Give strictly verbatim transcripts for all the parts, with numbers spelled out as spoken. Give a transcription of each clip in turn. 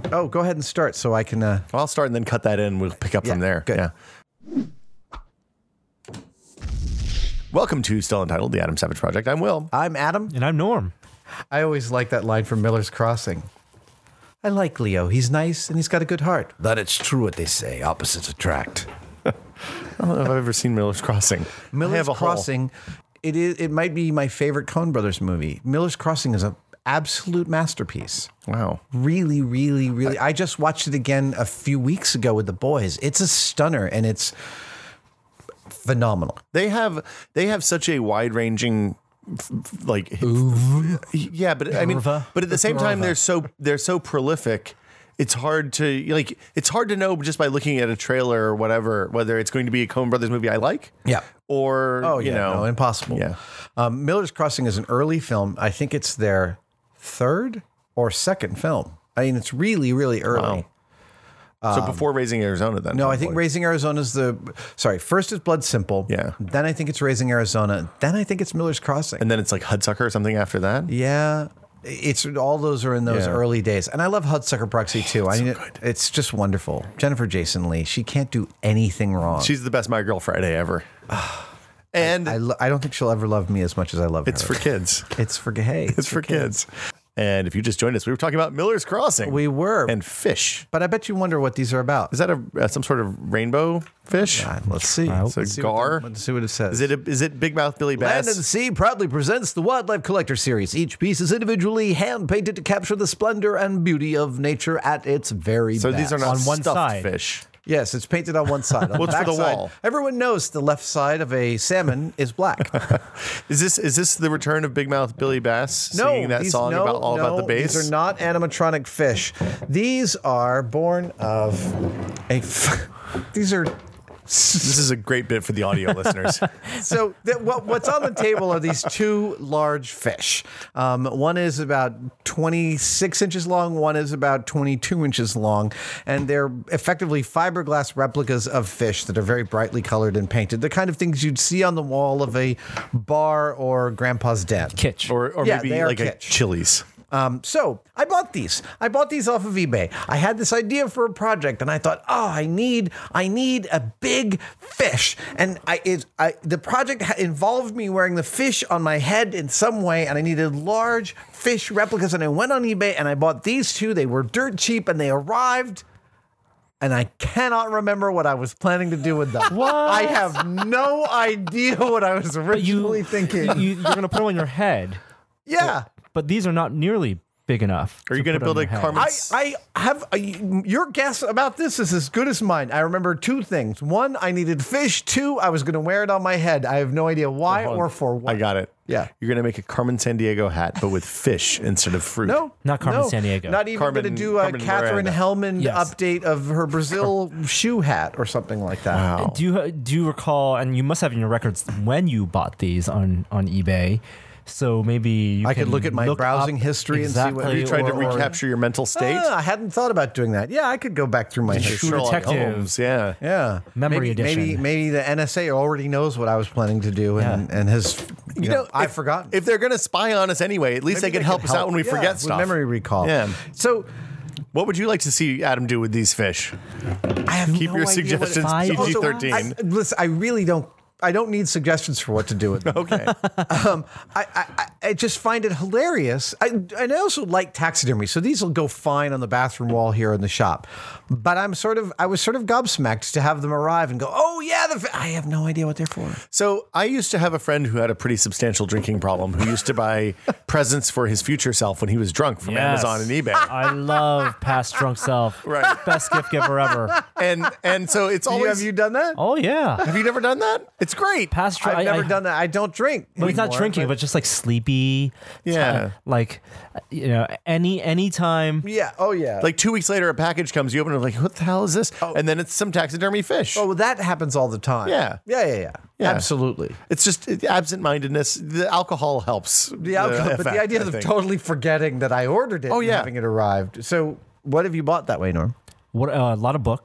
Oh, go ahead and start so I can. Uh... Well, I'll start and then cut that in. We'll pick up Yeah, from there. good. Yeah. Welcome to Still Untitled, the Adam Savage Project. I'm Will. I'm Adam. And I'm Norm. I always like that line from Miller's Crossing. I like Leo. He's nice and he's got a good heart. That it's true what they say. Opposites attract. I don't know if I've ever seen Miller's Crossing. I Miller's have a hole. Crossing. It is. It might be my favorite Coen Brothers movie. Miller's Crossing is an absolute masterpiece. Wow. Really, really, really. I just watched it again a few weeks ago with the boys. It's a stunner and it's phenomenal. They have they have such a wide ranging like yeah, but I mean, Urva. but at the same time, they're so they're so prolific. It's hard to like. It's hard to know just by looking at a trailer or whatever whether it's going to be a Coen Brothers movie I like. Yeah. Or Oh, you yeah. know, No, impossible. Yeah. Um, Miller's Crossing is an early film. I think it's their third or second film. I mean, it's really, really early. Wow. So before Raising Arizona, then No, I think probably. Raising Arizona is the. Sorry, first is Blood Simple. Yeah. Then I think it's Raising Arizona. Then I think it's Miller's Crossing. and then it's like Hudsucker or something after that. Yeah. It's all those are in those Yeah. early days. And I love Hudsucker Proxy too. I mean, it, it's just wonderful. Jennifer Jason Leigh, she can't do anything wrong. She's the best My Girl Friday ever. and I, lo- I don't think she'll ever love me as much as I love it's her. for kids. It's for hey. It's for kids. And if you just joined us, we were talking about Miller's Crossing. We were. And fish. But I bet you wonder what these are about. Is that a uh, some sort of rainbow fish? God, let's see. It's a Let's see gar. What the- let's see what it says. Is it a, is it Big Mouth Billy Bass? Land and Sea proudly presents the Wildlife Collector Series. Each piece is individually hand-painted to capture the splendor and beauty of nature at its very so best. these are not On one stuffed side. fish. Yes, it's painted on one side. On What's for the back side, wall? Everyone knows the left side of a salmon is black. Is this is this the return of Big Mouth Billy Bass No, singing that these, song no, about all no, about the bass? These are not animatronic fish. These are born of a. F- these are. This is a great bit for the audio listeners. So th- what, what's on the table are these two large fish. Um, one is about twenty-six inches long. One is about twenty-two inches long. And they're effectively fiberglass replicas of fish that are very brightly colored and painted. The kind of things you'd see on the wall of a bar or grandpa's den. Kitsch. Or or Yeah, maybe they are like a kitsch. Chili's. Um, so I bought these. I bought these off of eBay. I had this idea for a project, and I thought, oh, I need, I need a big fish. And I, it, I, the project ha- involved me wearing the fish on my head in some way, and I needed large fish replicas. And I went on eBay and I bought these two. They were dirt cheap, and they arrived. And I cannot remember what I was planning to do with them. What? I have no idea what I was originally thinking. You, you're going to put them on your head. yeah. But these are not nearly big enough. Are you going to build a Carmen? I, I have a, your guess about this is as good as mine. I remember two things. One, I needed fish. Two, I was going to wear it on my head. I have no idea why Hold on. or for what. I got it. Yeah. You're gonna make a Carmen Sandiego hat, but with fish instead of fruit. No, Not Carmen no. Sandiego. Not even Carmen- going to do a Carmen Catherine Miranda. Hellman Yes. update of her Brazil shoe hat or something like that. Wow. Do you do you recall? And you must have in your records when you bought these on on eBay. So maybe you I could can look at my look browsing up history and see what- exactly, Are Are you trying to or- or- recapture your mental state? Ah, I hadn't thought about doing that. Yeah, I could go back through my history. True Sherlock Detective. Holmes, yeah. Yeah, Memory maybe, edition. Maybe maybe the N S A already knows what I was planning to do and, Yeah. and has you, know, I've if, forgotten. If they're gonna spy on us anyway, at least Maybe they can help us out when we Yeah, forget with stuff. memory recall. Yeah. So What would you like to see Adam do with these fish? I have Keep no your idea what it- suggestions Five- P G Also, thirteen. I, listen, I really don't. I don't need suggestions for what to do with them. Okay. um, I, I, I- I just find it hilarious. I, and I also like taxidermy, so these will go fine on the bathroom wall here in the shop. But I'm sort of, I was sort of gobsmacked to have them arrive and go, oh yeah, the, fi-" I have no idea what they're for. So I used to have a friend who had a pretty substantial drinking problem who used to buy presents for his future self when he was drunk from Yes. Amazon and eBay. I love past drunk self. Right. Best gift giver ever. And and so it's You- always have you done that? Oh yeah. have you never done that? It's great. Past drunk. I've never done that. I don't drink. But it's not anymore, drinking, but just like sleepy. Yeah. Like, you know, any any time. yeah. Oh yeah. Like two weeks later, a package comes. You open it, like, what the hell is this? And then it's some taxidermy fish. oh, well, that happens all the time. Yeah. Yeah. Yeah. Yeah. Yeah. Absolutely. It's just it, absent-mindedness. The alcohol helps. The outcome, but effect, the idea I of think. totally forgetting that I ordered it Oh, and yeah. having it arrived. So, what have you bought that way, Norm? What uh, a lot of books.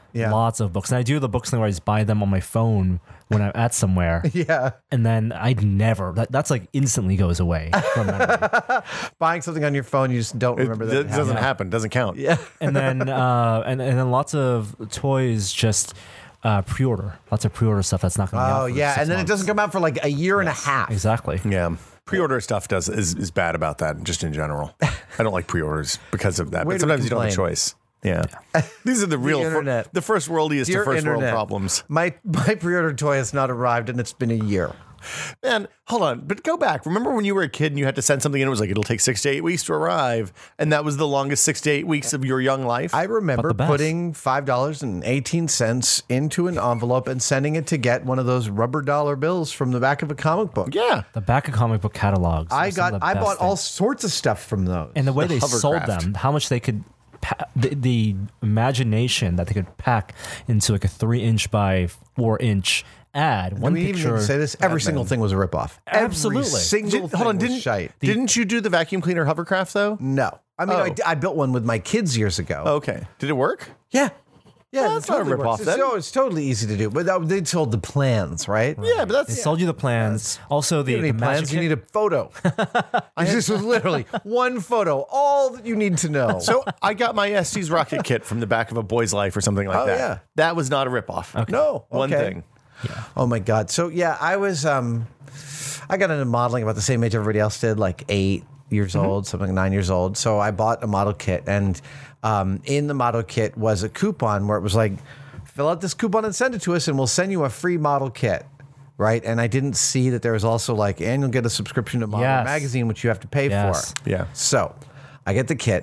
Yeah. Lots of books. And I do the books thing where I just buy them on my phone when I'm at somewhere. Yeah. And then I'd never, that, that's like instantly goes away from memory. Buying something on your phone, you just don't It, remember that. it it happened. doesn't happen. Doesn't count. Yeah. and then, uh, and, and then lots of toys just uh, pre-order. Lots of pre-order stuff that's not going to be out Oh, for yeah. six And then months. it doesn't come out for like a year and a half. Exactly. Yeah. Pre-order stuff does is, is bad about that just in general. I don't like pre-orders because of that. Way But to sometimes you don't have a complain. choice. Yeah. These are the real, fir- internet. the first worldiest to Dear first world Internet, problems. My my pre-order toy has not arrived, and it's been a year. Man, hold on. But go back. Remember when you were a kid and you had to send something in? It was like, it'll take six to eight weeks to arrive. And that was the longest six to eight weeks of your young life? I remember the best. putting five dollars and eighteen cents into an envelope and sending it to get one of those rubber dollar bills from the back of a comic book. yeah. The back of comic book catalogs. I are some of got the I best bought all things. sorts of stuff from those. And the way they sold hovercraft. them, how much they could, pa- the, the imagination that they could pack into like a three inch by four inch ad. I One mean, even picture. to say this, every single thing was a ripoff. Absolutely. Every single Did- thing hold on. was Didn't, shite. didn't you do the vacuum cleaner hovercraft, though? No. I mean, Oh. I, d- I built one with my kids years ago. Okay. Did it work? Yeah. Yeah, Well, it that's not a totally ripoff works. then. It's, no, it's totally easy to do. But that, they sold the plans, right? Yeah, but They that's sold you the plans. Also, the, You don't the need plans. magic You need a photo. This was literally one photo. All that you need to know. So I got my Estes rocket kit from the back of a Boy's Life or something like Oh, that. yeah. That was not a ripoff. No, One okay. thing. Oh my God. So yeah, I was um I got into modeling about the same age everybody else did, like eight years old, something like nine years old. So I bought a model kit, and um, in the model kit was a coupon where it was like, fill out this coupon and send it to us, and we'll send you a free model kit. Right. And I didn't see that there was also like, and you'll get a subscription to Model Yes. Magazine, which you have to pay Yes. for. Yeah. So I get the kit.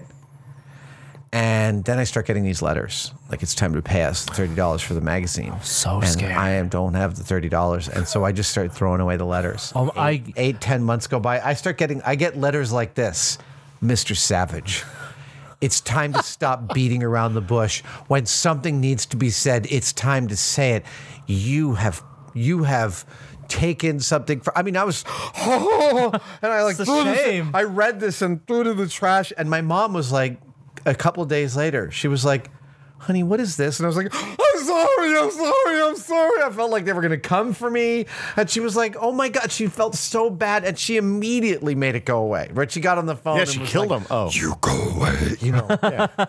And then I start getting these letters, like it's time to pay us thirty dollars for the magazine. so and scared. I am- don't have the thirty dollars, and so I just start throwing away the letters. Oh, I- eight, eight, ten months go by. I start getting, I get letters like this, Mister Savage. It's time to stop beating around the bush. When something needs to be said, it's time to say it. You have, you have. Taken something for. I mean, I was, and I like It's a threw this- shame. I read this and threw it in the trash. And my mom was like, a couple of days later, she was like, honey, what is this? And I was like, I'm sorry, I'm sorry, I'm sorry. I felt like they were going to come for me. And she was like, oh my God, she felt so bad. And she immediately made it go away. Right? She got on the phone. Yeah, and she was killed like, him. Oh. You go away. You know,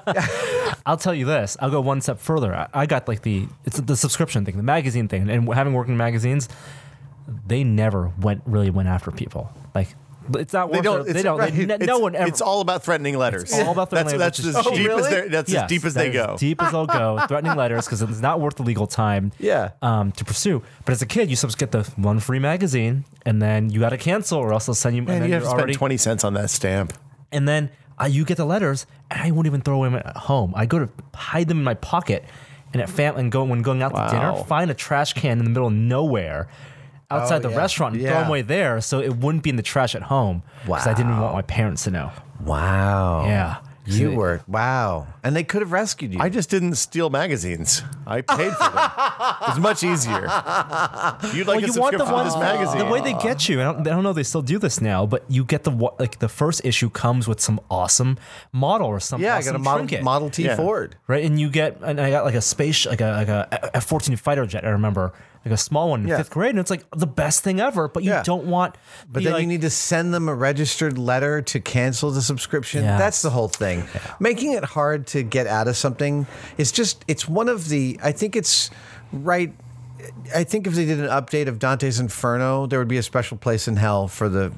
I'll tell you this. I'll go one step further. I, I got like the it's the subscription thing, the magazine thing, and having worked in magazines, they never went really went after people. Like it's not They worth don't. it. It's, They don't. They, right. ne- It's- no one ever. It's all about threatening letters. It's all about threatening that's, letters, That's which as is- deep Oh, as really? they. That's Yes, as deep as that they is go. Deep as they'll go. Threatening letters because it's not worth the legal time. Yeah. Um, to pursue. But as a kid, you supposed to get the one free magazine, and then you got to cancel, or else they'll send you. and Man, then you have to you're spend already, twenty cents on that stamp. And then uh, you get the letters, and I won't even throw them at home. I go to hide them in my pocket, and at fam- and go when going out to dinner, Wow. find a trash can in the middle of nowhere. Outside Oh, the yeah. restaurant and throw Yeah. them away there, so it wouldn't be in the trash at home. Because I didn't want my parents to know. Wow. Yeah. You So- were, wow. And they could have rescued you. I just didn't steal magazines. I paid for them. It was much easier. You'd like Well, a you want subscription the to ones this magazine. the way they get you. I don't, I don't know if they still do this now, but you get the wa- like the first issue comes with some awesome model or some yeah, I awesome got a Model, trinket. Model T Yeah. Ford. Right, and you get, and I got like a space, like a like a F fourteen fighter jet. I remember, like a small one in Yeah. fifth grade, and it's like the best thing ever. But you Yeah. don't want, But the, then like, you need to send them a registered letter to cancel the subscription. Yes. That's the whole thing. Making it hard to get out of something is just, it's one of the, I think it's right. I think if they did an update of Dante's Inferno, there would be a special place in hell for the.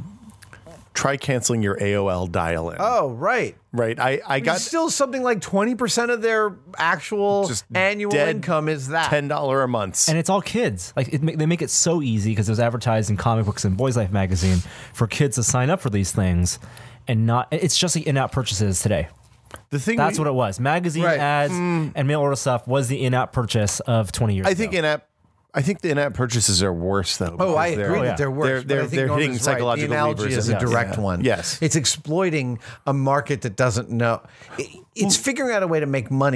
Try canceling your A O L dial-in. Oh, right. Right. I, I got It's still something like twenty percent of their actual just annual dead income is that. ten dollars a month. and it's all kids. Like it, ma- they make it so easy because it was advertised in comic books and Boys Life magazine for kids to sign up for these things, and not. It's just like in-app purchases today. the thing That's we- what it was. Magazine Right. ads and mail order stuff was the in-app purchase of twenty years I ago. think in-app I think the in-app purchases are worse though. Oh, I because agree they're- yeah. that they're worse. They're, but they're, I think they're Norman's hitting right. psychological The analogy levers. is a Yes. direct Yeah. one. Yes. It's exploiting a market that doesn't know. it- It's figuring out a way to make money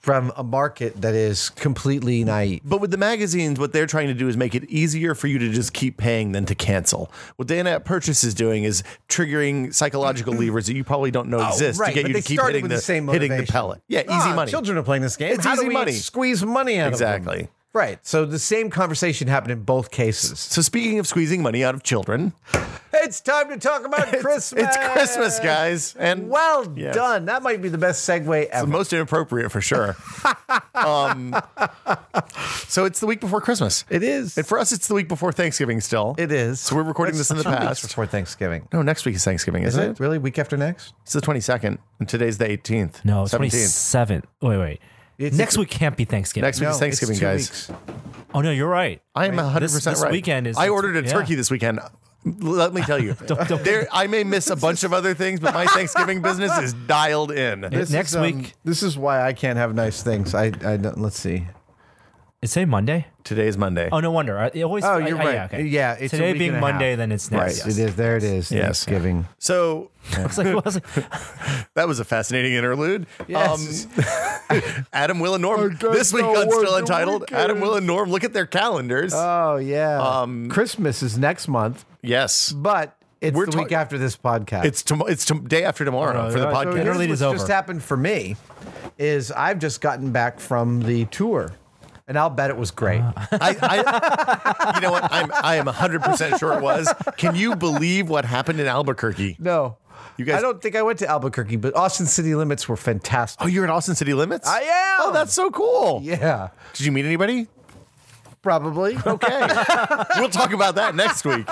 from a market that is completely naive. But with the magazines, what they're trying to do is make it easier for you to just keep paying than to cancel. What the in-app purchase is doing is triggering psychological levers that you probably don't know exist right, to get but you they to keep started hitting with the, the same hitting the motivation. pellet. Yeah, easy Ah, money. Children are playing this game. It's How easy do we money. squeeze money out of them? Exactly. Right. So the same conversation happened in both cases. So speaking of squeezing money out of children, It's time to talk about Christmas. it's Christmas, guys, and Well Yes. done. That might be the best segue ever. the most inappropriate for sure. um, so it's the week before Christmas. It is. And for us, it's the week before Thanksgiving still. It is. So we're recording It's this in the two weeks past. before Thanksgiving. No, next week is Thanksgiving, Is isn't it it? really week after next? It's the twenty-second, and today's the eighteenth. No, seventeenth. twenty-seventh. Wait, wait. It's- Next week can't be Thanksgiving. Next week is No, Thanksgiving, it's two guys. weeks. Oh no, you're right. I am one hundred percent This- this right. weekend is- I ordered a yeah. turkey this weekend. Let me tell you, don't- there I may miss a bunch of other things, but my Thanksgiving business is dialed in. This- Next is, um, week- This is why I can't have nice things. I, I don't, let's see. It's say Monday. Today's Monday. Oh no wonder. I it always. Oh, I- you're I- right. Yeah, okay. Yeah, it's a today week being and a Monday, half. then it's Right. next. It is. There it is. Yes. Thanksgiving. So I was like, I was like, that was a fascinating interlude. Yes. Um, Adam, Will, and Norm. don't This week know on what Still the Untitled, week Adam, is. Will, and Norm look at their calendars. Oh yeah. Um, Christmas is next month, yes. but it's We're the ta- week after this podcast. It's tom- it's tom- day after tomorrow Oh, for the yeah, so podcast. here's- Here's Interlude what's is over. just happened for me is I've just gotten back from the tour, and I'll bet it was great. I, I, you know what? I'm I am one hundred percent sure it was. Can you believe what happened in Albuquerque? no, You guys- I don't think I went to Albuquerque, but Austin City Limits were fantastic. Oh, you're at Austin City Limits? I am. Oh, that's so cool. Yeah, Did you meet anybody? probably. Okay. We'll talk about that next week.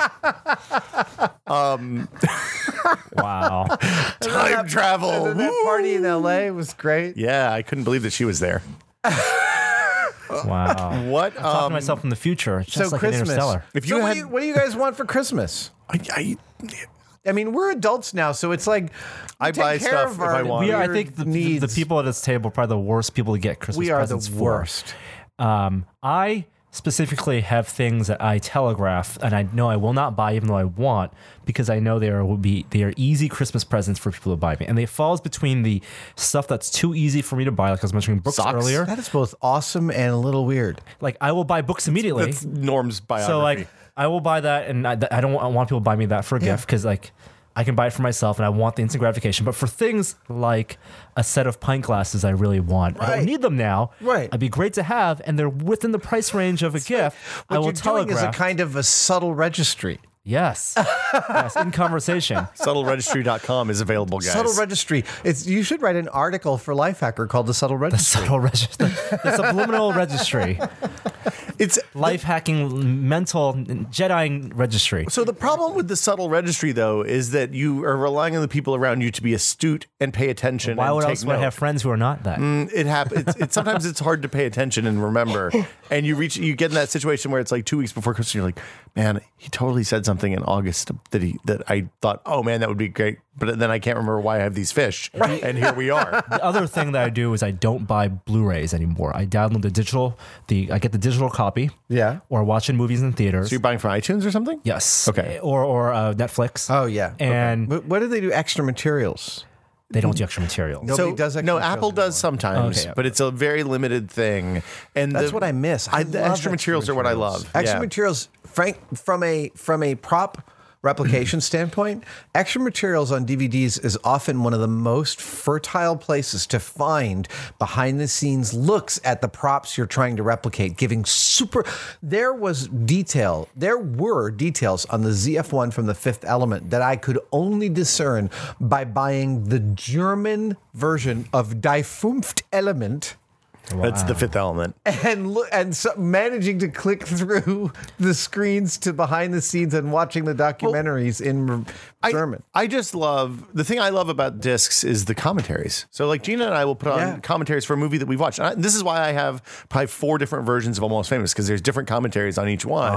wow. Time travel. And then that party in L A was great. Yeah, I couldn't believe that she was there. Wow. What? Talking Um, to myself from the future, just So like Christmas. an Interstellar. If So you what, had- do you, what do you guys want for Christmas? I, I, I mean, we're adults now, so it's like we I take buy care stuff of if our I want. We are, I weird think the, the, needs. the people at this table are probably the worst people to get Christmas We are the presents for. worst. Um, I specifically have things that I telegraph, and I know I will not buy, even though I want, because I know they are will be they are easy Christmas presents for people to buy me, and they falls between the stuff that's too easy for me to buy, like I was mentioning books Socks? earlier. That is both awesome and a little weird. Like I will buy books immediately. that's Norm's biography. So like I will buy that, and I, I don't want, I want people to buy me that for a gift because like I can buy it for myself, and I want the instant gratification. But for things like a set of pint glasses, I really want. I Right. don't need them now. Right. It'd be great to have, and they're within the price range of a gift. What I will you're doing is a telegraph. kind of a subtle registry. yes, yes, in conversation. subtle registry dot com is available, guys. Subtle registry. It's you should write an article for Lifehacker called the subtle registry. Subtle registry, the subliminal registry, It's life hacking, mental Jedi registry. So the problem with the subtle registry, though, is that you are relying on the people around you to be astute and pay attention. Why and would take else would I note. have friends who are not that? It happens. It's, it's sometimes it's hard to pay attention and remember, and you reach you get in that situation where it's like two weeks before Christmas. You're like, man, he totally said something in August that he that I thought, oh man, that would be great, but then I can't remember why I have these fish, and here we are. The other thing that I do is I don't buy Blu-rays anymore. I download the digital, the I get the digital copy. Yeah. Or watching movies in theaters. So you're buying from iTunes or something? yes. Okay. Or or uh, Netflix. Oh yeah. And But what do they do? Extra materials. they don't do extra material. No. So Nobody does no, extra Apple materials does sometimes, Okay. but it's a very limited thing. And That's the- what I miss. I I, the love extra materials are what I materials. love. Extra Yeah. materials, Frank, from a from a prop replication standpoint, extra materials on D V Ds is often one of the most fertile places to find behind the scenes looks at the props you're trying to replicate, giving super. There was detail, there were details on the Z F one from The Fifth Element that I could only discern by buying the German version of Die Fünfte Element. That's the Fifth Element. And look, and so managing to click through the screens to behind the scenes and watching the documentaries in I, German. I just love the thing I love about discs is the commentaries. So like Gina and I will put on Yeah. commentaries for a movie that we've watched. And I, this is why I have probably four different versions of Almost Famous because there's different commentaries on each one.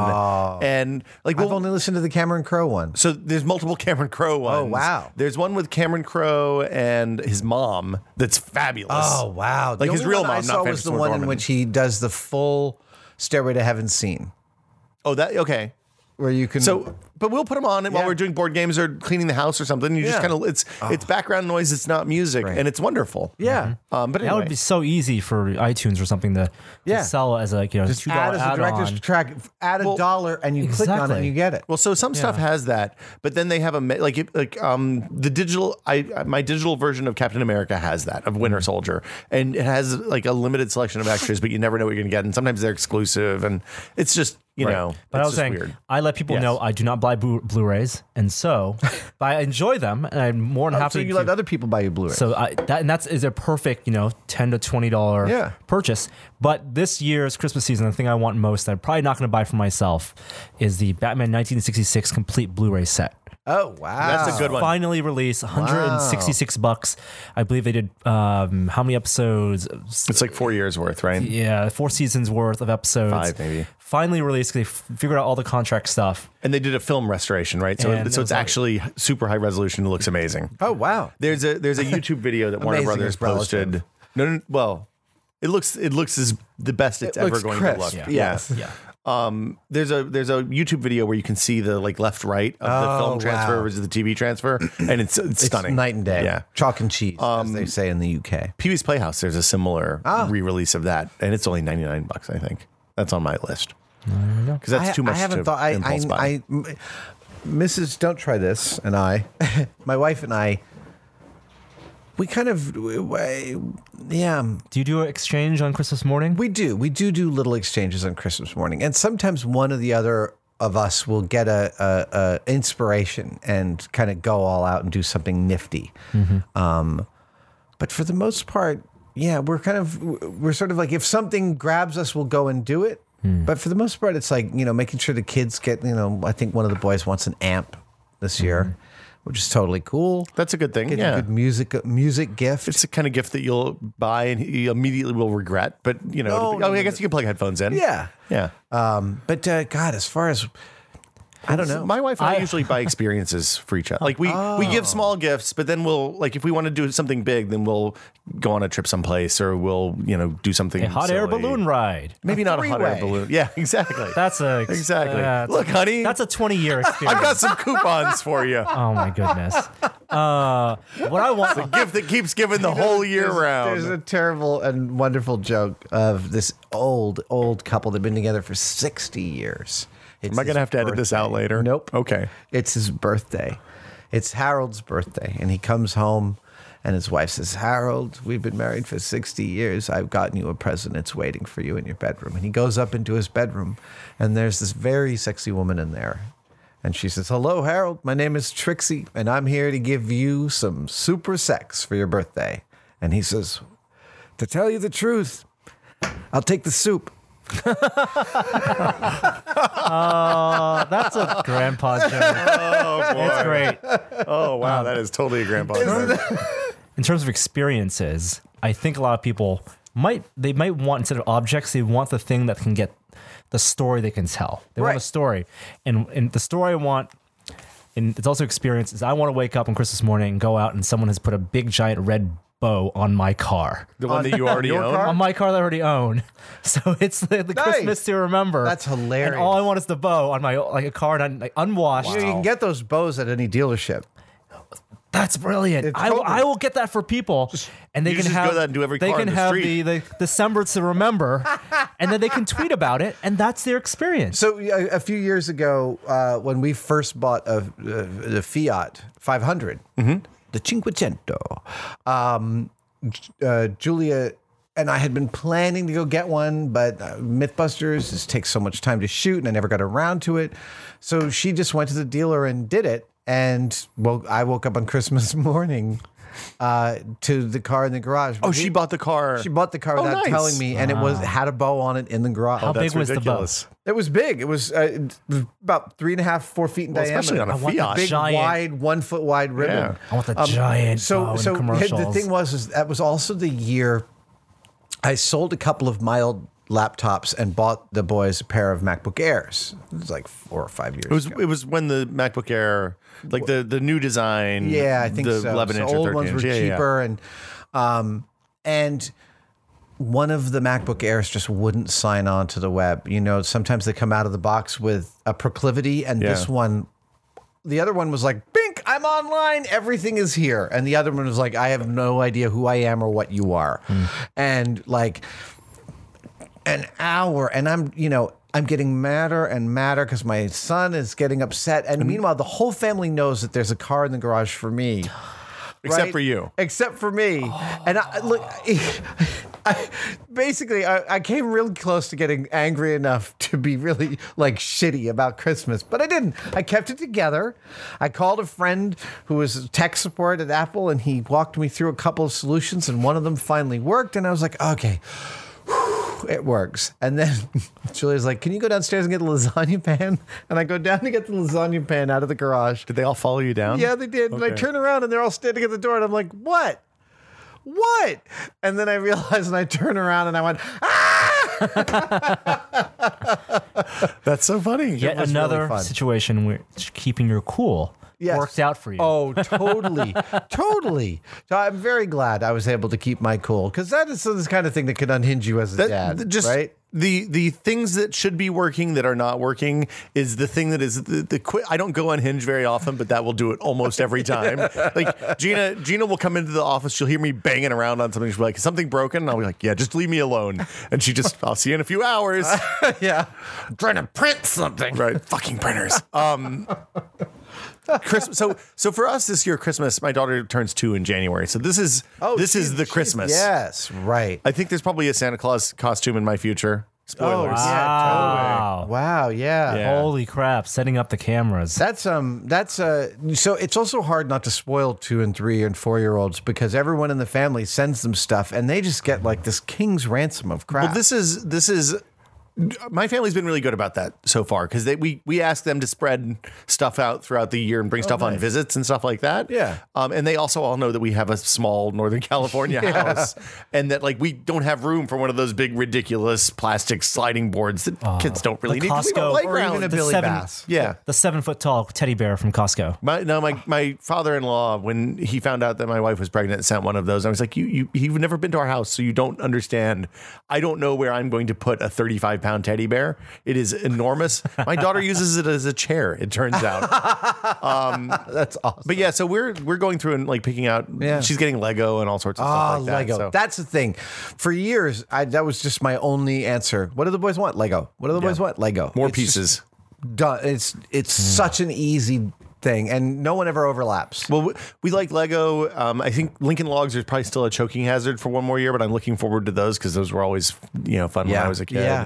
And like I've we'll- only listened to the Cameron Crowe one. so there's multiple Cameron Crowe ones. wow. There's one with Cameron Crowe and his mom that's fabulous. Oh wow! Like his only real one mom, I not saw was Frances the Ford one in Norman. which he does the full Stairway to Heaven scene, Oh, that okay. where you can. So, but we'll put them on while Yeah. we're doing board games or cleaning the house or something. You just Yeah. kind of it's it's background noise. It's not music, Right. and it's wonderful. Yeah. Um, but That anyway, would be so easy for iTunes or something to, to Yeah. sell as a you know Just two add dollar as a add director's on. track, add a Well, dollar, and you click on it exactly. and you get it. well, so some stuff has that, but then they have a me- like it- like um the digital. I my digital version of Captain America has that of Winter Soldier, and it has like a limited selection of extras, but you never know what you're gonna get, and sometimes they're exclusive, and it's just you know. But I it's was just saying, weird. I let people Yes. know I do not buy Blu- Blu-rays, and so, but I enjoy them, and I'm more than Oh, happy. so you to, let other people buy you Blu-rays. So I, that and that's is a perfect, you know, ten to twenty dollar Yeah. purchase. But this year's Christmas season, the thing I want most, I'm probably not going to buy for myself, is the Batman nineteen sixty-six complete Blu-ray set. oh wow, That's a good one. Finally released, one hundred sixty-six bucks. I believe they did um, how many episodes? It's like four years worth, right? Yeah, four seasons worth of episodes. Five, maybe. Finally released. They f- figured out all the contract stuff. And they did a film restoration, right? So, And so it it's was like- actually super high resolution. It looks amazing. Oh wow. There's a there's a YouTube video that Warner Amazing Brothers is relative. posted. No, no, well, it looks it looks as the best it's It ever looks going crisp. to look. Yeah. Yeah. Yeah. Um, there's a there's a YouTube video where you can see the like left right of the Oh, film transfer wow. versus the T V transfer, and it's it's, It's stunning. night and day. Yeah. Chalk and cheese, as they say in the U K. Pee Wee's Playhouse. There's a similar Ah. re-release of that, and it's only ninety-nine bucks. I think that's on my list because that's I, too much. I haven't to thought. I, impulse buy. I, I, m- Missus Don't Try This and I, my wife and I, we kind of, we, yeah, Do you do an exchange on Christmas morning? we do. We do do little exchanges on Christmas morning, and sometimes one or the other of us will get a, a, a inspiration and kind of go all out and do something nifty. Um, but for the most part, yeah, we're kind of we're sort of like if something grabs us, we'll go and do it. But for the most part, it's like you know making sure the kids get you know. I think one of the boys wants an amp this year, which is totally cool. That's a good thing. Get Yeah. a good music music gift. It's the kind of gift that you'll buy and you immediately will regret. But you know, No, it'll be- no, oh, I no, guess you can plug headphones in. yeah. yeah. Um, but uh, God, as far as I don't know, My wife and I, I- usually buy experiences for each other. Like we we give small gifts, but then we'll like if we want to do something big, then we'll go on a trip someplace or we'll you know do something. A hot air silly. balloon ride. Maybe not a hot air three-way. balloon. Yeah, exactly. That's a Exactly. uh, Look, honey, That's a twenty year experience. I've got some coupons for you. Oh my goodness. Uh, what I want. Gift that keeps giving the whole year there's, round. There's a terrible and wonderful joke of this old, old couple. They've been together for sixty years. It's Am I going his to have to edit this out birthday. later? Nope. Okay. It's his birthday. It's Harold's birthday. And he comes home and his wife says, Harold, we've been married for sixty years. I've gotten you a present. It's waiting for you in your bedroom. And he goes up into his bedroom and there's this very sexy woman in there. And she says, hello, Harold. My name is Trixie, and I'm here to give you some super sex for your birthday. And he says, to tell you the truth, I'll take the soup. Uh, that's a grandpa joke. Oh boy. It's great. Oh wow, that is totally a grandpa. joke. In terms of experiences, I think a lot of people might they might want instead of objects, they want the thing that can get the story they can tell. They want Right. a story, and and the story I want, and it's also experience. Is I want to wake up on Christmas morning and go out and someone has put a big giant red bow on my car. The one that you already your own. car? On my car that I already own. So it's the, the Nice. Christmas to remember. That's hilarious. And all I want is the bow on my like a car and like unwashed. You, know, you can get those bows at any dealership. That's brilliant. It's I, totally- I will get that for people, and they you can just go have there and do every they car can in the have street. the, the the semblance to remember, and then they can tweet about it, and that's their experience. So a, a few years ago, uh, when we first bought a, a, the Fiat five hundred, the Cinquecento, um, uh, Julia and I had been planning to go get one, but uh, Mythbusters just takes so much time to shoot, and I never got around to it. So she just went to the dealer and did it. And well, I woke up on Christmas morning uh, to the car in the garage. Oh, she bought the car. She bought the car Oh, without nice. telling me, and it was had a bow on it in the garage. How That's big was ridiculous. It was big. It was, uh, it was about three and a half, four feet in Well, diameter. especially on a I want the Fiat. big, giant- wide, one foot wide ribbon. Yeah. I want the giant bow So, in so the the commercials. thing was, is that was also the year I sold a couple of mild laptops and bought the boys a pair of MacBook Airs. It was like four or five years It was ago. it was when the MacBook Air, like the the new design. Yeah, I think the so. eleven So inch or old thirteen ones were inch. Yeah, yeah, yeah. cheaper, and um, and one of the MacBook Airs just wouldn't sign on to the web. You know, sometimes they come out of the box with a proclivity, and Yeah. this one the other one was like, Bink, I'm online. Everything is here. And the other one was like, I have no idea who I am or what you are. Mm. And like an hour. And I'm, you know, I'm getting madder and madder because my son is getting upset. And meanwhile, the whole family knows that there's a car in the garage for me. Except right? for you. Except for me. Oh. And I, look, I, basically, I, I came really close to getting angry enough to be really like shitty about Christmas, but I didn't. I kept it together. I called a friend who was tech support at Apple, and he walked me through a couple of solutions, and one of them finally worked. And I was like, okay, whew, it works. And then Julia's like, can you go downstairs and get the lasagna pan? And I go down to get the lasagna pan out of the garage. Did they all follow you down? Yeah, they did. Okay. And I turn around and they're all standing at the door, and I'm like, what? What? And then I realized, and I turn around and I went, ah! That's so funny. Yet was another really fun. situation where keeping your cool Yes. worked out for you. Oh, totally. Totally. So I'm very glad I was able to keep my cool, because that is this kind of thing that could unhinge you as a That- dad, just right? the the things that should be working that are not working is the thing that is the, the quick. I don't go on Hinge very often, but that will do it almost every time. Like Gina, Gina will come into the office. She'll hear me banging around on something. She'll be like, "Is something broken?" And I'll be like, "Yeah, just leave me alone." And she just, "I'll see you in a few hours." Yeah. I'm trying to print something. Right, fucking printers. Um, Christmas. So so for us this year, Christmas. My daughter turns two in January. So this is Oh, this she's- is the she's- Christmas. Yes, right. I think there's probably a Santa Claus costume in my future. Spoilers. Oh, yeah, wow. Wow, yeah. Yeah. Holy crap, setting up the cameras. That's um that's uh so it's also hard not to spoil two and three and four year olds, because everyone in the family sends them stuff and they just get like this king's ransom of crap. Well, this is this is my family's been really good about that so far, because they we we ask them to spread stuff out throughout the year and bring stuff on nice. visits and stuff like that. Yeah. Um, and they also all know that we have a small Northern California Yeah. house, and that like we don't have room for one of those big ridiculous plastic sliding boards that kids don't really the need. 'cause we Costco- don't or playground. even a the Billy seven- Bass. Yeah. The seven foot tall teddy bear from Costco. My, no, my, my father-in-law, when he found out that my wife was pregnant, sent one of those. I was like, you, you, you've never been to our house, so you don't understand. I don't know where I'm going to put a thirty-five pound teddy bear. It is enormous. My daughter uses it as a chair, it turns out. That's awesome. But yeah, so we're we're going through and like picking out. Yeah. She's getting Lego and all sorts of Oh, stuff like that. Lego. so- That's the thing. For years, I, that was just my only answer. What do the boys want? Lego. What do the boys want? Lego. More It's just pieces. done. It's it's such an easy thing, and no one ever overlaps. Well, we, we like Lego. Um, I think Lincoln Logs is probably still a choking hazard for one more year, but I'm looking forward to those because those were always, you know, fun when I was a kid. Yeah.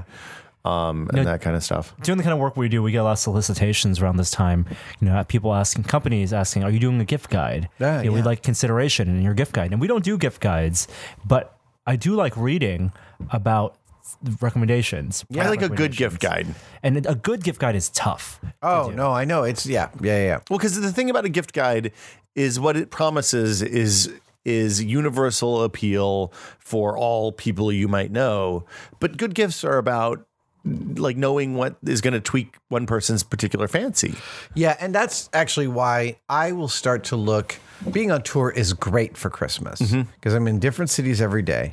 Um, and that kind of stuff. Doing the kind of work we do, we get a lot of solicitations around this time. You know, people asking, companies asking, are you doing a gift guide? Yeah, You know, yeah. We'd like consideration in your gift guide. And we don't do gift guides, but I do like reading about recommendations. I like a good gift guide. And a good gift guide is tough. Oh no, I know. It's yeah, yeah, yeah. Well, because the thing about a gift guide is what it promises is is universal appeal for all people you might know. But good gifts are about like knowing what is going to tweak one person's particular fancy. Yeah, and that's actually why I will start to look. Being on tour is great for Christmas because I'm in different cities every day,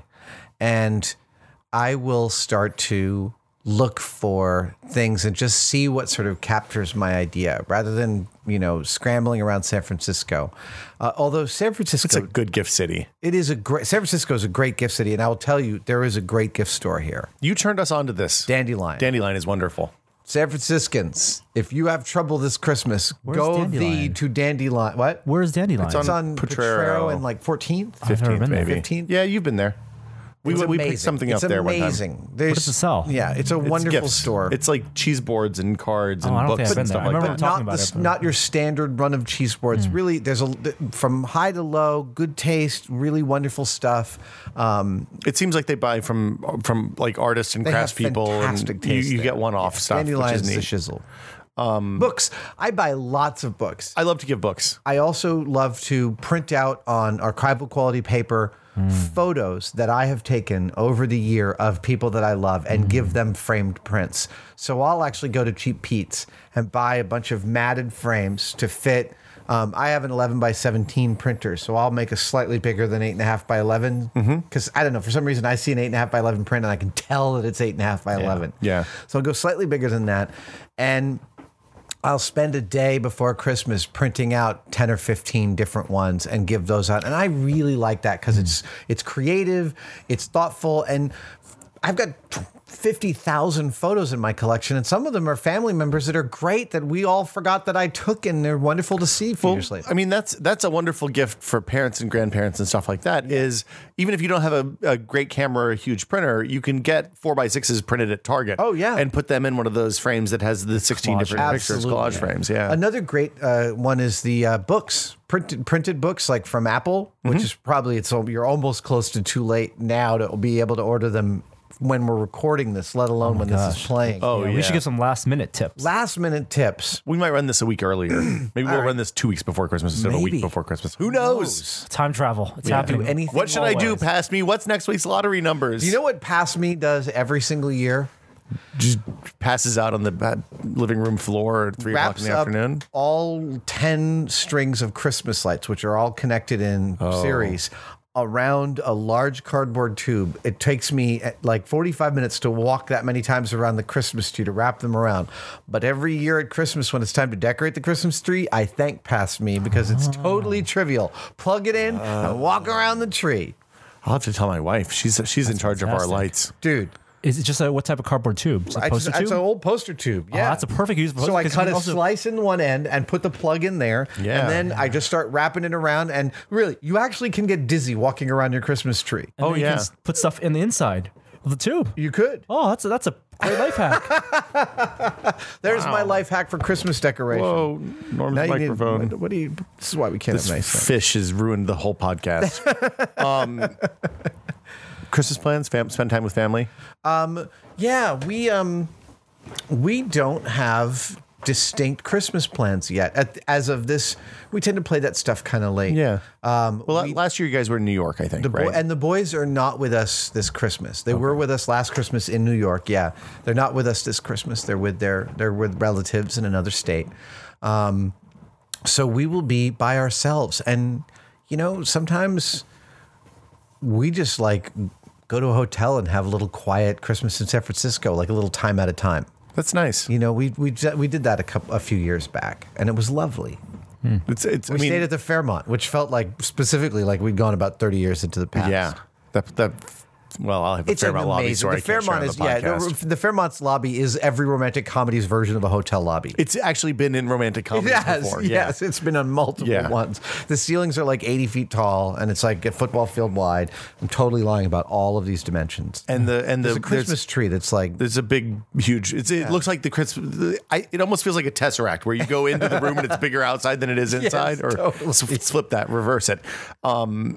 and I will start to look for things and just see what sort of captures my idea rather than, you know, scrambling around San Francisco. Uh, although San Francisco, It's a good gift city. it is a great, San Francisco is a great gift city. And I will tell you, there is a great gift store here. You turned us on to this. Dandelion. Dandelion is wonderful. San Franciscans, if you have trouble this Christmas, Where's go Dandelion? thee to Dandelion. What? Where's Dandelion? It's It's on on Potrero. Potrero and like fourteenth. I've never fifteenth, been there. maybe. fifteenth? Yeah, you've been there. We, It's we amazing. picked something it's up there one time. amazing. There's, does it sell? Yeah, it's a It's wonderful gifts. store. It's like cheese boards and cards and Oh, I don't books think I've been and there. stuff I like remember that. talking not about the, it, but- not your standard run of cheese boards. Really, there's a from high to low, good taste, really wonderful stuff. Um, It seems like they buy from from like artists and they have craftspeople, and fantastic you, taste. you there. get one-off Yeah, stuff, which Dandelion's is the neat. shizzle. Um, books. I buy lots of books. I love to give books. I also love to print out on archival quality paper photos that I have taken over the year of people that I love and give them framed prints. So I'll actually go to Cheap Pete's and buy a bunch of matted frames to fit. Um, I have an eleven by seventeen printer, so I'll make a slightly bigger than eight and a half by eleven. Because I don't know, for some reason I see an eight and a half by eleven print and I can tell that it's eight and a half by eleven. Yeah. So I'll go slightly bigger than that. And I'll spend a day before Christmas printing out ten or fifteen different ones and give those out. And I really like that because it's it's creative, it's thoughtful, and I've got fifty thousand photos in my collection, and some of them are family members that are great that we all forgot that I took, and they're wonderful to see a few Well, years later. I mean, that's that's a wonderful gift for parents and grandparents and stuff like that. Is even if you don't have a, a great camera or a huge printer, you can get four by sixes printed at Target. Oh, yeah. and put them in one of those frames that has the sixteen Collage. different pictures, Absolutely. collage frames. Yeah, Another great uh, one is the uh, books, printed printed books like from Apple, which Mm-hmm. is probably it's you're almost close to too late now to be able to order them when we're recording this, let alone when this is gosh. playing. Oh, Yeah, yeah. We should give some last minute tips. Last minute tips. we might run this a week earlier. Maybe we'll right. run this two weeks before Christmas instead of a Maybe. week before Christmas. Who knows? Time travel. It's Yeah. happening. Do anything What should I do? always. Pass me. What's next week's lottery numbers? Do you know what Pass Me does every single year? just passes out on the ba- living room floor at three o'clock Wraps in the up afternoon. all ten strings of Christmas lights, which are all connected in Oh. series, around a large cardboard tube. It takes me uh, like forty-five minutes to walk that many times around the Christmas tree to wrap them around. But every year at Christmas, when it's time to decorate the Christmas tree, I thank Pass Me because it's totally trivial. Plug it in and walk around the tree. I'll have to tell my wife. She's she's in charge of our fantastic. lights. Dude, Is it just a what type of cardboard tube? Is it a I poster just, tube? it's an old poster tube. Oh, Yeah, that's a perfect use. of So poster, I 'cause you cut can a also- slice in one end and put the plug in there. Yeah. And then I just start wrapping it around. And really, you actually can get dizzy walking around your Christmas tree. and Oh, then you can yeah. s- put stuff in the inside of the tube. You could. Oh, that's a, that's a great life hack. There's my life hack for Christmas decoration. Whoa, Norm's Now you need- microphone. what do you? This is why we can't This have nice things. fish has ruined the whole podcast. um, Christmas plans? Fam- spend time with family? Yeah, we um, we don't have distinct Christmas plans yet. At, as of this, we tend to play that stuff kind of late. Yeah. Um, Well, we- last year you guys were in New York, I think, The boy, right? and the boys are not with us this Christmas. They were with us last Christmas in New York. Yeah, they're not with us this Christmas. They're with their they're with relatives in another state. Um, so we will be by ourselves. And you know, sometimes we just like go to a hotel and have a little quiet Christmas in San Francisco, like a little time at a time. That's nice. You know, we we we did that a couple a few years back, and it was lovely. It's, it's, We I mean, stayed at the Fairmont, which felt like specifically like we'd gone about thirty years into the past. yeah. That, that, well, I'll have a It's an Fairmont lobby amazing. story. The Fairmont is yeah. yeah. The, the Fairmont's lobby is every romantic comedy's version of a hotel lobby. It's actually been in romantic comedies Yes, before. yes, it's been on multiple Yeah. ones. The ceilings are like eighty feet tall, and it's like a football field wide. I'm totally lying about all of these dimensions. And the and There's the a Christmas tree that's like There's a big, huge. It's, it looks like the Christmas. the- I, it almost feels like a tesseract where you go into the room and it's bigger outside than it is inside. or totally. s- flip that, reverse it. Um,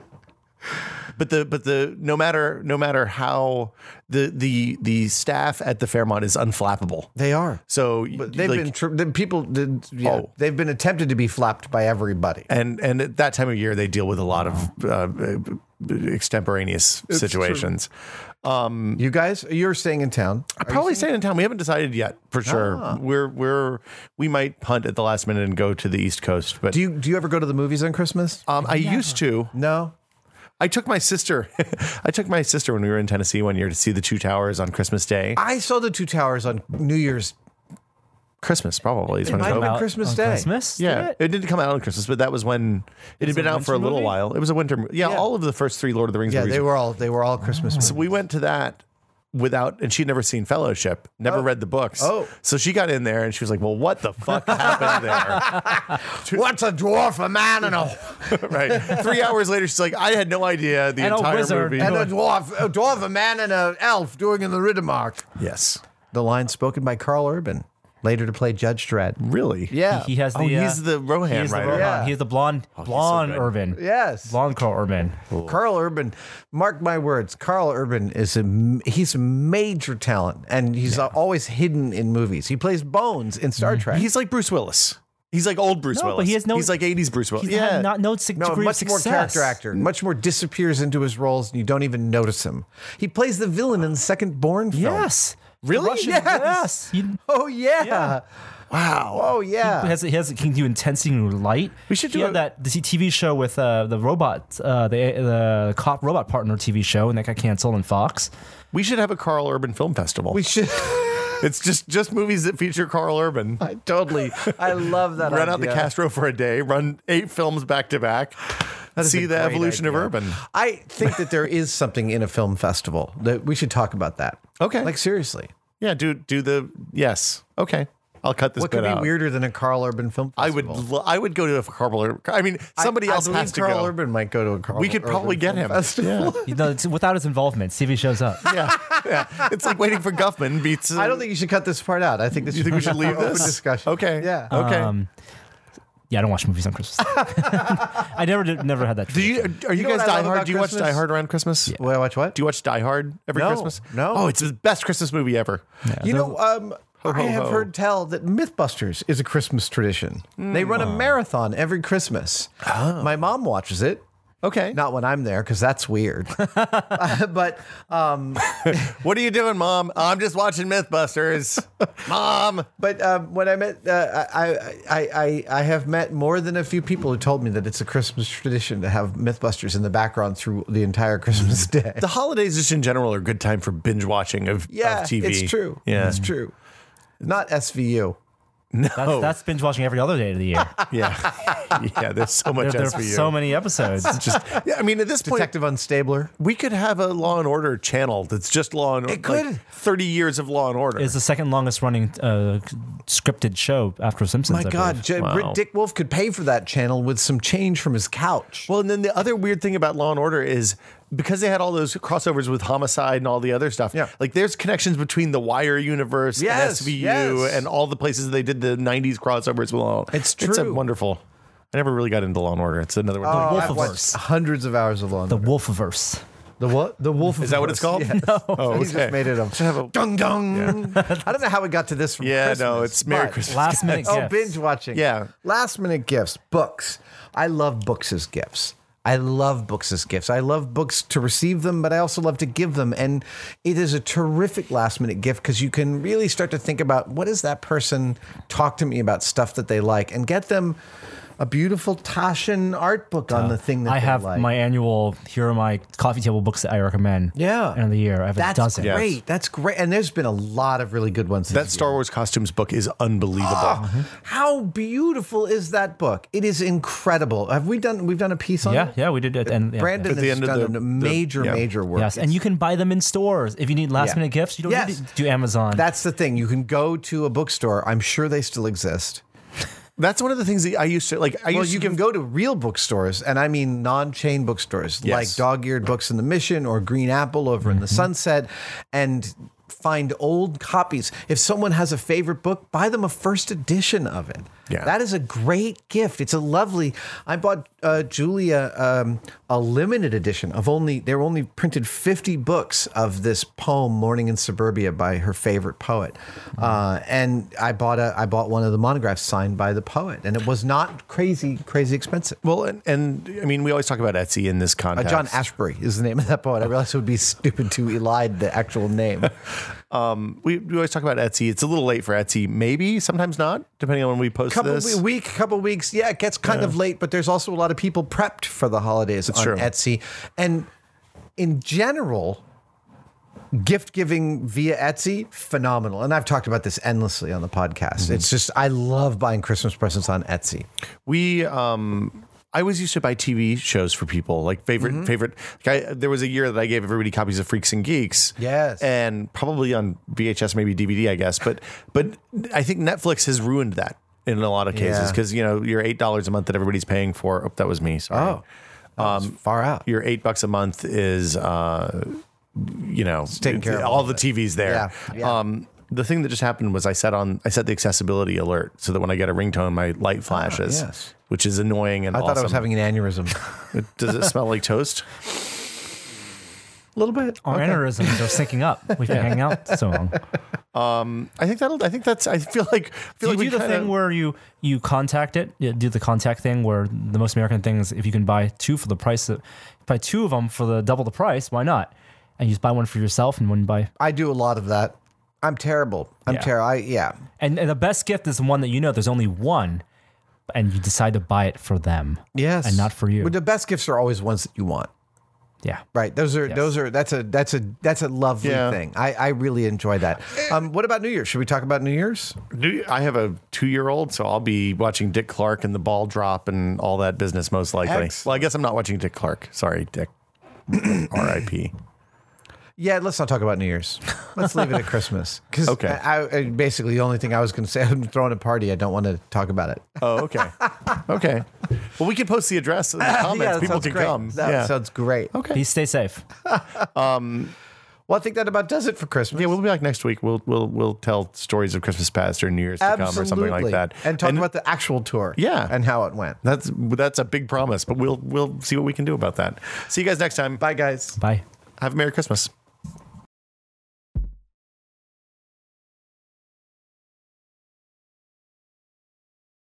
but the but the no matter no matter how the the the staff at the Fairmont is unflappable. they are. So But they've like, been tr- the people. The, yeah, Oh. they've been attempted to be flapped by everybody. and and at that time of year they deal with a lot of uh, extemporaneous situations. You guys, you're staying in town. I'm probably staying in town. We haven't decided yet for sure. Ah. We're we're we might punt at the last minute and go to the East Coast. But Do you do you ever go to the movies on Christmas? um, I used to. No. I took my sister. I took my sister when we were in Tennessee one year to see the Two Towers on Christmas Day. I saw the Two Towers on New Year's. Christmas probably. Is when might it have came been out. Christmas on Day. Christmas? Yeah, Did it? it didn't come out on Christmas, but that was when it had It's been a out for a winter little movie? while. It was a winter. mo- Yeah, Yeah. all of the first three Lord of the Rings Yeah, movies. they were all they were all Christmas movies. So we went to that without, and she'd never seen Fellowship, never read the books. Oh. So she got in there and she was like, well, what the fuck happened there? What's a dwarf, a man, and a Right. Three hours later, she's like, I had no idea the And a entire wizard. movie. and a dwarf, a dwarf, a man, and an elf doing in the Riddermark. Yes. The line spoken by Carl Urban, later to play Judge Dredd. Really? Yeah, He has the. Oh, uh, he's the Rohan he is the writer. Rohan. Yeah. He is the blonde, so blonde good. Urban. yes. Blonde Carl Urban. Carl Urban, mark my words, Carl Urban is a m- he's a major talent, and he's uh, always hidden in movies. He plays Bones in Star Trek. He's like Bruce Willis. He's like old Bruce No, but Willis. he has no- He's like eighties Bruce Willis. He's yeah. had not no sig- no, degree much of more success. character actor, much more disappears into his roles, and you don't even notice him. He plays the villain in the second Bourne film. Yes. Really? The Russian- Yes. Yes. He, Oh yeah. Yeah. Wow. Oh yeah. He has he has can do intensity and light. We should he do had a- that the T V show with uh, the robot uh, the the cop robot partner T V show, and that got canceled on Fox. We should have a Carl Urban Film Festival. we should. It's just just movies that feature Carl Urban. I totally, I love that. Run out the idea. Castro for a day, run eight films back to back, is see a the great evolution of idea. Urban. I think that there is something in a film festival that we should talk about that. Okay. Like seriously, Yeah, do do the yes. Okay, I'll cut this what bit could be out. weirder than a Carl Urban film I would festival? lo- I would go to a Carl Urban. I mean, somebody I, else I has believe to Carl go. Urban might go to a Carl We could probably Urban get film him. festival. Yeah. You know, it's without his involvement, see if he shows up. yeah, yeah. It's like waiting for Guffman beats. Uh, I don't think you should cut this part out. I think this You think we should leave open this? discussion. Okay. Yeah. Okay. Um, yeah, I don't watch movies on Christmas. I never did, never had that. Do you? Are you, know what guys I Die love Hard? about Do you watch Christmas? Die Hard around Christmas? Wait, I watch what? Do you watch Die Hard every No, Christmas? no. Oh, it's the best Christmas movie ever. You know, um, Ho, ho, I have ho. heard tell that Mythbusters is a Christmas tradition. They run a marathon every Christmas. My mom watches it. Okay. Not when I'm there, because that's weird. Uh, but um, What are you doing, Mom? I'm just watching Mythbusters. Mom. but um, when I met, uh, I, I, I, I I have met more than a few people who told me that it's a Christmas tradition to have Mythbusters in the background through the entire Christmas day. The holidays, just in general, are a good time for binge watching of, Yeah, of T V. it's true. Yeah. It's true. Not S V U. No. That's, that's binge watching every other day of the year. yeah. yeah. There's so much There, there S are V U. so many episodes. Just, yeah, I mean, at this point, Detective Unstabler. we could have a Law and Order channel that's just Law and Order. It could. thirty years of Law and Order. It's the second longest running uh, scripted show after Simpsons. My I God, believe. J- Wow. Dick Wolf could pay for that channel with some change from his couch. Well, and then the other weird thing about Law and Order is because they had all those crossovers with Homicide and all the other stuff. Yeah. Like there's connections between the Wire universe Yes, and S V U yes. and all the places they did the nineties crossovers with Law. It's It's a true. wonderful. I never really got into Law and Order. It's another one. Oh, Wolf I've Wolfiverse. watched hundreds of hours of Law and The Order. Wolfiverse. The what? The Wolf. Is that what it's called? Yes. Oh, He okay. just made it a dung dung. I don't know how we got to this from Yeah, Christmas, no, it's Merry but- Christmas. Last minute Oh, gifts. binge watching. Yeah. Last minute gifts. Books. I love books as gifts. I love books as gifts. I love books to receive them, but I also love to give them. And it is a terrific last minute gift because you can really start to think about what does that person talk to me about stuff that they like and get them a beautiful Taschen art book on the thing that I they have like. my annual, here are my coffee table books that I recommend. Yeah. End of the year. I have That's a dozen. Yeah. great. That's great. And there's been a lot of really good ones. That this Star year. Wars costumes book is unbelievable. How beautiful is that book? It is incredible. Have we done? We've done a piece on Yeah, it. yeah, we did it. And yeah, Brandon At the has end of done the- a the- major, yeah. major work. Yes, and you can buy them in stores if you need last Yeah. minute gifts. You don't Yes. need to do Amazon. That's the thing. You can go to a bookstore. I'm sure they still exist. That's one of the things that I used to like. I Well, used you to can go to real bookstores, and I mean non-chain bookstores Yes. like Dog-Eared Books in the Mission or Green Apple over in the Sunset, and find old copies. If someone has a favorite book, buy them a first edition of it. Yeah. That is a great gift. It's a lovely. I bought uh, Julia um, a limited edition of only. There were only printed fifty books of this poem, "Morning in Suburbia," by her favorite poet, uh, and I bought a. I bought one of the monographs signed by the poet, and it was not crazy, crazy expensive. Well, and, and I mean, we always talk about Etsy in this Uh, context. John Ashbery is the name of that poet. I realized it would be stupid to elide the actual name. Um, we, we always talk about Etsy. It's a little late for Etsy, maybe sometimes not, depending on when we post couple this. we- week, couple weeks. Yeah, it gets kind of late, but there's also a lot of people prepped for the holidays on true. Etsy. And in general, gift giving via Etsy, phenomenal. And I've talked about this endlessly on the podcast. Mm-hmm. It's just, I love buying Christmas presents on Etsy. We, um, I always used to buy T V shows for people, like favorite, Mm-hmm. favorite. Like I, there was a year that I gave everybody copies of Freaks and Geeks. Yes. and probably on V H S, maybe D V D, I guess. But, but I think Netflix has ruined that in a lot of cases Yeah. because you know your eight dollars a month that everybody's paying for. Oh, that was me. Sorry. Oh, um, far out. Your eight bucks a month is, uh, you know, taking care of all all the of it. T Vs there. Yeah, yeah. Um, the thing that just happened was I set on I set the accessibility alert so that when I get a ringtone, my light flashes, yes. which is annoying and I awesome. thought I was having an aneurysm. Does it smell like toast? A little bit. Our aneurysms are syncing up. We've been hanging out so long. I think that'll. I think that's. I feel like. I Do feel you like do we the kinda, thing where you you contact it? You do the contact thing where the most American thing is if you can buy two for the price of buy two of them for the double the price, why not? And you just buy one for yourself and one buy. I do a lot of that. I'm terrible. I'm Yeah. terrible. I, yeah. And, and the best gift is the one that you know there's only one, and you decide to buy it for them. Yes. And not for you. But the best gifts are always ones that you want. Yeah. Right. Those are Yes. those are that's a that's a that's a lovely Yeah. thing. I, I really enjoy that. Um, what about New Year's? Should we talk about New Year's? Do- I have a two-year-old, so I'll be watching Dick Clark and the ball drop and all that business most likely. Excellent. Well, I guess I'm not watching Dick Clark. Sorry, Dick. R I P Yeah, let's not talk about New Year's. Let's leave it at Christmas. Because Okay. I, I, basically the only thing I was going to say, I'm throwing a party. I don't want to talk about it. Oh, okay. Okay. Well, we can post the address in the comments. Yeah, that People sounds can great. come. That yeah. sounds great. okay. Please stay safe. Well, I think that about does it for Christmas. Yeah, we'll be back next week. We'll we'll we'll tell stories of Christmas past or New Year's to Absolutely. come or something like that. And talk about the actual tour. Yeah. And how it went. That's that's a big promise, but we'll we'll see what we can do about that. See you guys next time. Bye, guys. Bye. Have a Merry Christmas.